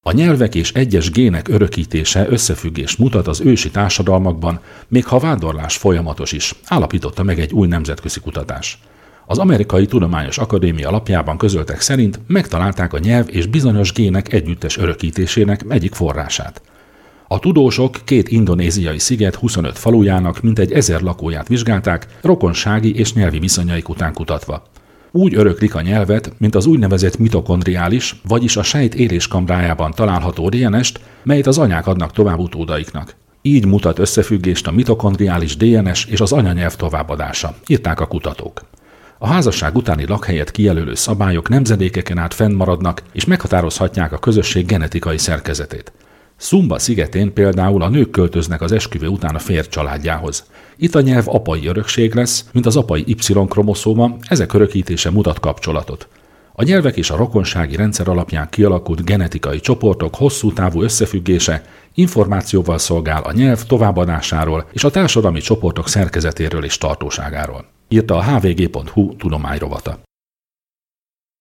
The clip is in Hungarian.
A nyelvek és egyes gének örökítése összefüggést mutat az ősi társadalmakban, még ha vándorlás folyamatos is, állapította meg egy új nemzetközi kutatás. Az Amerikai Tudományos Akadémia lapjában közöltek szerint megtalálták a nyelv és bizonyos gének együttes örökítésének egyik forrását. A tudósok 2 indonéziai sziget 25 falujának mintegy 1000 lakóját vizsgálták, rokonsági és nyelvi viszonyaik után kutatva. Úgy öröklik a nyelvet, mint az úgynevezett mitokondriális, vagyis a sejt éléskamrájában található DNS-t, melyet az anyák adnak tovább utódaiknak. Így mutat összefüggést a mitokondriális DNS és az anyanyelv továbbadása, írták a kutatók. A házasság utáni lakhelyet kijelölő szabályok nemzedékeken át fennmaradnak és meghatározhatják a közösség genetikai szerkezetét. Sumba szigetén például a nők költöznek az esküvő után a férj családjához. Itt a nyelv apai örökség lesz, mint az apai Y-kromoszóma, ezek örökítése mutat kapcsolatot. A nyelvek és a rokonsági rendszer alapján kialakult genetikai csoportok hosszú távú összefüggése információval szolgál a nyelv továbbadásáról és a társadalmi csoportok szerkezetéről és tartóságáról, írta a hvg.hu tudományrovata.